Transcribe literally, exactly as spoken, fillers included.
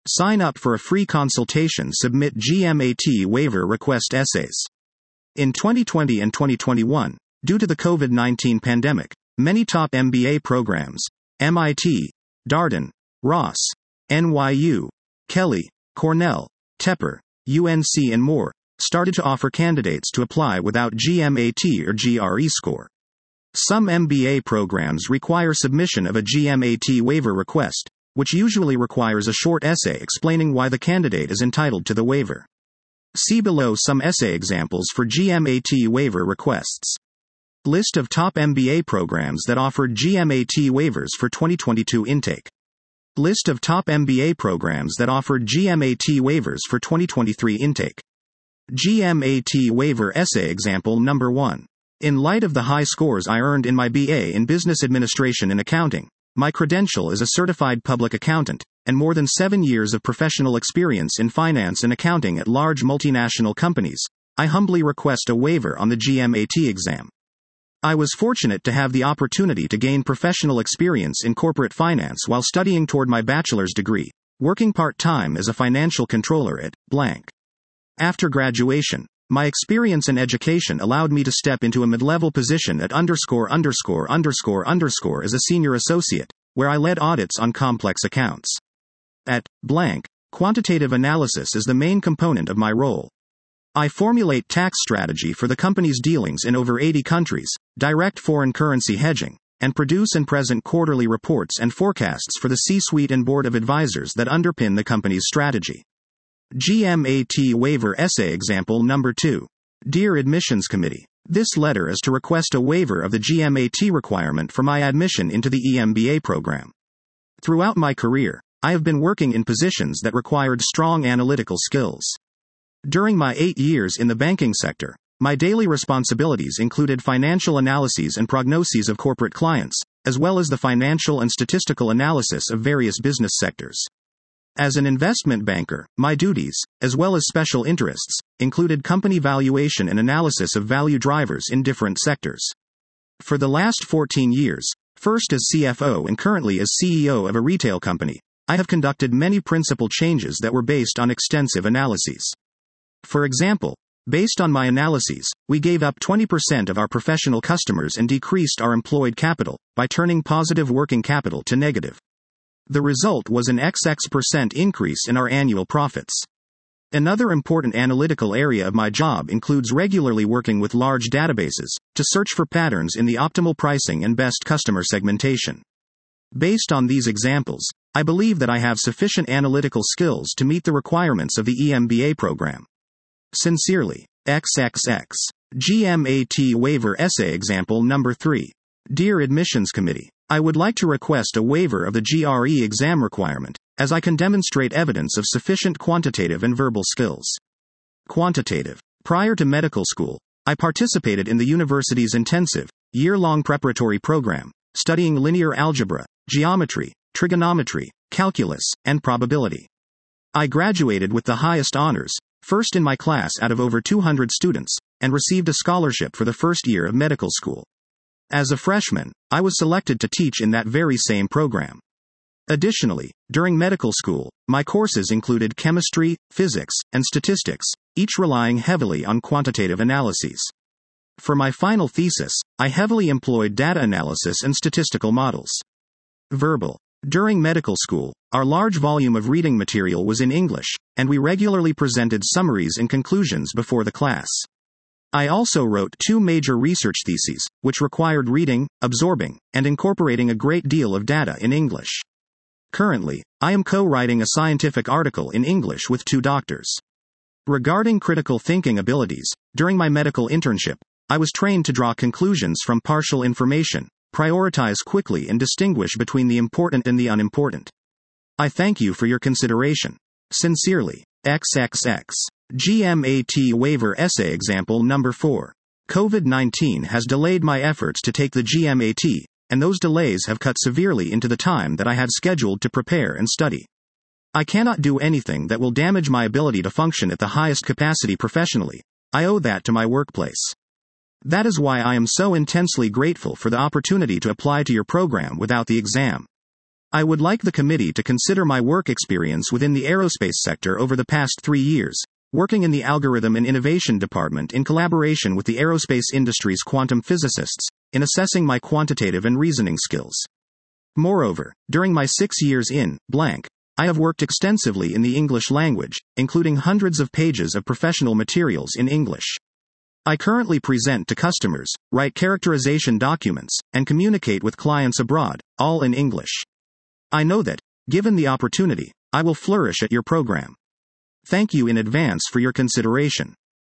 Sign up for a free consultation. Submit G M A T waiver request essays. In twenty twenty and twenty twenty-one, due to the COVID nineteen pandemic, many top M B A programs, M I T, Darden, Ross, N Y U, Kelley, Cornell, Tepper, U N C and more, started to offer candidates to apply without G M A T or G R E score. Some M B A programs require submission of a G M A T waiver request, which usually requires a short essay explaining why the candidate is entitled to the waiver. See below some essay examples for G M A T waiver requests. List of top M B A programs that offered G M A T waivers for twenty twenty-two intake. List of top M B A programs that offered G M A T waivers for twenty twenty-three intake. G M A T waiver essay example number one. In light of the high scores I earned in my B A in Business Administration and Accounting, my credential is a certified public accountant, and more than seven years of professional experience in finance and accounting at large multinational companies, I humbly request a waiver on the G M A T exam. I was fortunate to have the opportunity to gain professional experience in corporate finance while studying toward my bachelor's degree, working part-time as a financial controller at blank. After graduation, my experience and education allowed me to step into a mid-level position at underscore underscore underscore underscore as a senior associate, where I led audits on complex accounts. At blank, quantitative analysis is the main component of my role. I formulate tax strategy for the company's dealings in over eighty countries, direct foreign currency hedging, and produce and present quarterly reports and forecasts for the C-suite and board of advisors that underpin the company's strategy. G M A T waiver essay example number two. Dear Admissions Committee, this letter is to request a waiver of the G M A T requirement for my admission into the E M B A program. Throughout my career, I have been working in positions that required strong analytical skills. During my eight years in the banking sector, my daily responsibilities included financial analyses and prognoses of corporate clients, as well as the financial and statistical analysis of various business sectors. As an investment banker, my duties, as well as special interests, included company valuation and analysis of value drivers in different sectors. For the last fourteen years, first as C F O and currently as C E O of a retail company, I have conducted many principal changes that were based on extensive analyses. For example, based on my analyses, we gave up twenty percent of our professional customers and decreased our employed capital by turning positive working capital to negative. The result was an X X percent increase in our annual profits. Another important analytical area of my job includes regularly working with large databases to search for patterns in the optimal pricing and best customer segmentation. Based on these examples, I believe that I have sufficient analytical skills to meet the requirements of the E M B A program. Sincerely, triple X. G M A T waiver essay example number three. Dear Admissions Committee, I would like to request a waiver of the G R E exam requirement, as I can demonstrate evidence of sufficient quantitative and verbal skills. Quantitative. Prior to medical school, I participated in the university's intensive, year-long preparatory program, studying linear algebra, geometry, trigonometry, calculus, and probability. I graduated with the highest honors, first in my class out of over two hundred students, and received a scholarship for the first year of medical school. As a freshman, I was selected to teach in that very same program. Additionally, during medical school, my courses included chemistry, physics, and statistics, each relying heavily on quantitative analyses. For my final thesis, I heavily employed data analysis and statistical models. Verbal. During medical school, our large volume of reading material was in English, and we regularly presented summaries and conclusions before the class. I also wrote two major research theses, which required reading, absorbing, and incorporating a great deal of data in English. Currently, I am co-writing a scientific article in English with two doctors. Regarding critical thinking abilities, during my medical internship, I was trained to draw conclusions from partial information, prioritize quickly and distinguish between the important and the unimportant. I thank you for your consideration. Sincerely, triple X. G M A T waiver essay example number four. COVID nineteen has delayed my efforts to take the G M A T, and those delays have cut severely into the time that I had scheduled to prepare and study. I cannot do anything that will damage my ability to function at the highest capacity professionally. I owe that to my workplace. That is why I am so intensely grateful for the opportunity to apply to your program without the exam. I would like the committee to consider my work experience within the aerospace sector over the past three years, working in the Algorithm and Innovation Department in collaboration with the aerospace industry's quantum physicists, in assessing my quantitative and reasoning skills. Moreover, during my six years in blank, I have worked extensively in the English language, including hundreds of pages of professional materials in English. I currently present to customers, write characterization documents, and communicate with clients abroad, all in English. I know that, given the opportunity, I will flourish at your program. Thank you in advance for your consideration.